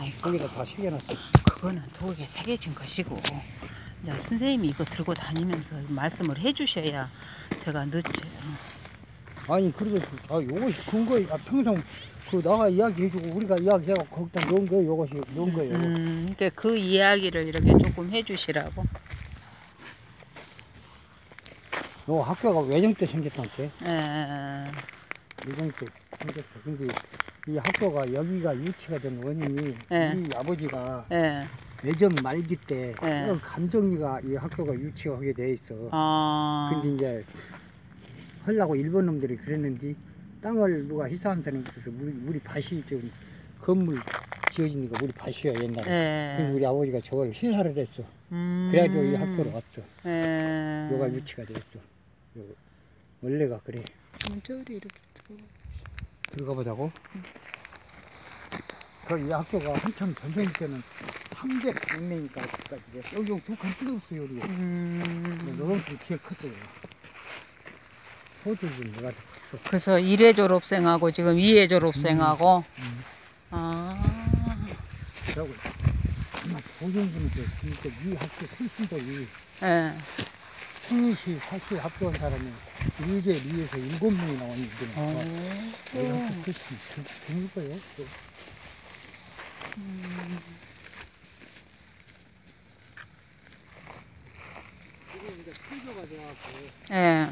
아이고, 거기다 다 새겨놨어. 그거는 독에 새겨진 것이고, 이제 선생님이 이거 들고 다니면서 말씀을 해주셔야 제가 늦죠. 아니 그래도 요것이 근거야. 평생 그 나가 이야기해주고 우리가 이야기해갖고 거기다 넣은 거예요. 요것이 넣은 거예요. 그러니까 그 이야기를 이렇게 조금 해주시라고. 요 학교가 외정 때 생겼단게. 예. 외정 때 생겼어. 근데 이 학교가 여기가 유치가 된 원인이 예. 우리 아버지가 예. 외정 말기 때 예. 감정이가 이 학교가 유치하게 돼 있어. 아. 근데 이제 하려고 일본 놈들이 그랬는데 땅을 누가 희사한 사람이 있어서 우리 밭이 좀 건물 지어지니까 우리 밭이야 옛날에. 예. 그래서 우리 아버지가 저걸 시사를 했어. 그래가지고 이 학교로 왔어. 예. 요가 유치가 됐어. 요 원래가 그래. 저리 이렇게 들어가 보자고. 이 학교가 한참 전생 때는 300명이니까 여기 두칸 뜯었어 여기. 요것도 제일 컸어요. 호주는 내가 더 컸어. 그래서 1회 졸업생하고 지금 2회 졸업생하고. 아. 그리고 아마 보증분에서 진짜 이 학교 출신들이 예. 홍시 사실 학교 온 사람이 일제 리에서 7명이 나왔는데 이런 학교 출신 드물 거예요. 지금 이제 풀교가 돼갖고 예.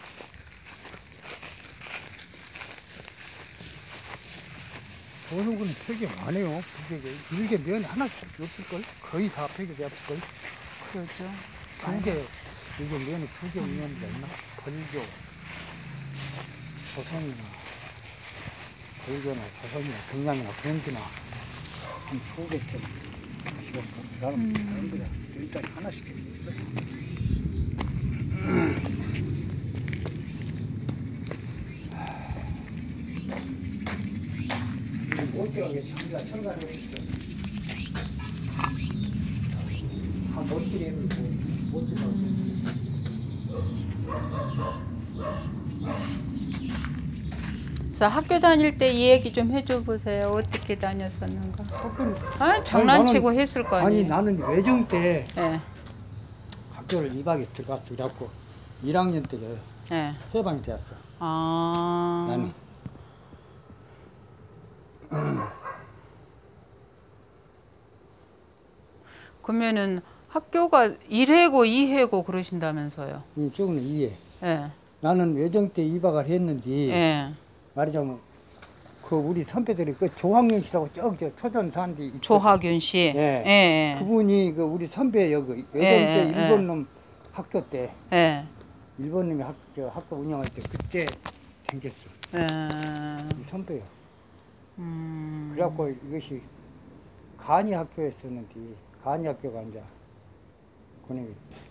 보석은 폐교 안 해요. 이게 면이 하나씩 없을걸? 거의 다 폐교되었을걸? 그러죠. 두 개, 이게 면이 2개 면이가 있나? 벌교, 조선이나, 벌교나 조선이나 경량이나 경기나 한 2개쯤. 사람들이 여기까지 하나씩 있어. 못되게 자기가 철가를 했어. 다 못지게 해놓고 못지게 자, 학교 다닐 때 이 얘기 좀 해줘 보세요. 어떻게 다녔었는가? 학교는 아, 장난치고 나는, 했을 거 아니 아니에요. 나는 외정 때 예. 학교를 2박에 들어갔어. 그래갖고 1학년 때 예. 해방이 되었어. 아. 나는. 그러면은 학교가 1회고 2회고 그러신다면서요. 저거는 2회. 예. 나는 외정 때 2박을 했는데 예. 말하자면 그 우리 선배들이 그 조학년 씨라고 저 초전 사는데 조학윤 씨. 예. 예. 그분이 그 우리 선배 여기 외정 때 예. 일본 놈 학교 때 예. 일본 놈이 학교 운영할 때 그때 생겼어. 예. 이 선배요. 그래갖고 이것이 간이 학교였었는데 간이 학교가 이제 그놈이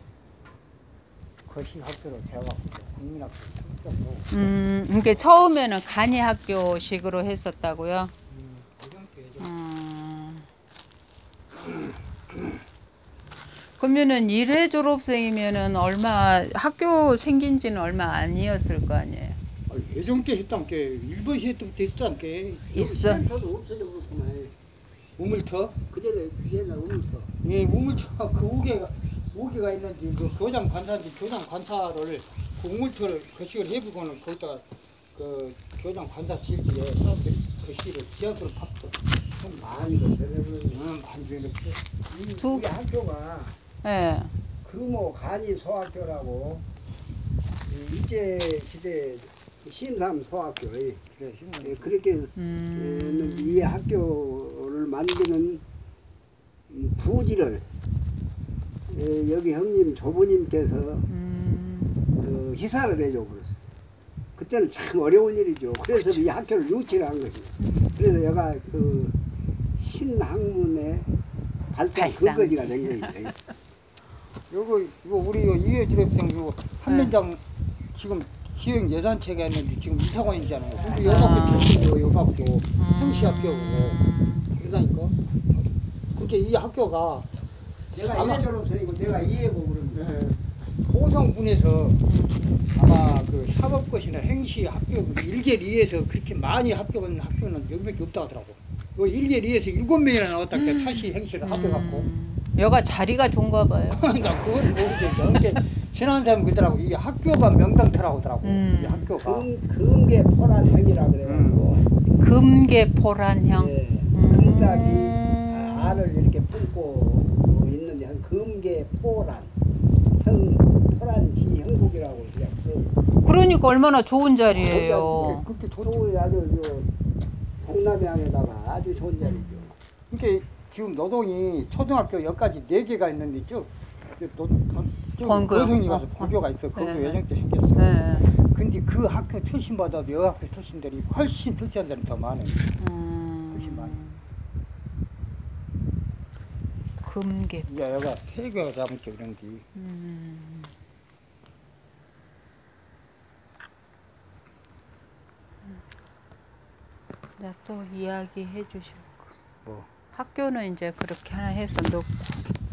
거시 학교로 되어갖고 국민학교 승격으로 그러니까 처음에는 간이 학교식으로 했었다고요. 외정 때 외정. 그러면은 1회 졸업생이면은 학교 생긴 지는 얼마 아니었을 거 아니에요. 외정 때 했던 게 일본시 했던 때 했던 게 있어. 저도 없어져 버렸구만. 우물터. 그전에 옛날 우물터. 예, 우물터 그 5개가 있는데 그 교장 관사인데 교장 관사를 그 우물터를 거식을 해보고는 거기다가 그 교장 관사 지을때 사람들이 거식을 지하수를 팠어. 많이 건드려버렸네. 많이 이렇게. 우리 학교가 예. 금호 간이 소학교라고 일제 시대 신삼 소학교 그래, 힘을. 그렇게 이 학교를 만드는 부지를 여기 형님 조부님께서 희사를 해줘 버렸어. 그때는 참 어려운 일이죠. 그래서 이 학교를 유치를 한 것이죠. 그래서 얘가 그 신학문의 발상 근거지가 된 거예요. 이거 우리 이회 졸업생 이거 한면장 지금 기획 예산체가 있는데 지금 이사관이잖아요. 근데 여가부 출신이고 여가부도 형시학교고 그러다니까. 그게 이 학교가 내가 1회 졸업생이고 내가 2회고 그러는데 호성군에서 아마 그 사법고시나 행시 합격 일개리에서 그렇게 많이 합격한 학교는 여기밖에 없다 하더라고. 그 일개리에서 7명이나 나왔다 그 사시 행시를 합격하고. 여가 자리가 좋은가 봐요. 나 그건 모르겠어. 이렇게 지난 사람이 그러더라고. 이게 학교가 명당터라고 하더라고. 이 학교가. 금계 포란형이라 그래가지고 금계포란형. 예, 금닭이 알을 이렇게 품고 있는데 한 금계 포란 포란지 형국이라고 그냥 그러니까 얼마나 좋은 자리예요. 그렇게 좋은 아주 동남향에다가 아주 좋은 자리죠. 그러니까 지금 노동이 초등학교 여기까지 4개가 있는데 거성이 가서 고교가 있어. 거기도 네. 예정 때 생겼어. 네. 근데 그 학교 출신보다 여학교 출신들이 훨씬 특수한 사람이 더 많아요. 훨씬 많이. 금계. 야, 여가 폐교가 잡은 게 그런데. 또 이야기 해주실 거. 뭐. 학교는 이제 그렇게 하나 해서 넣고.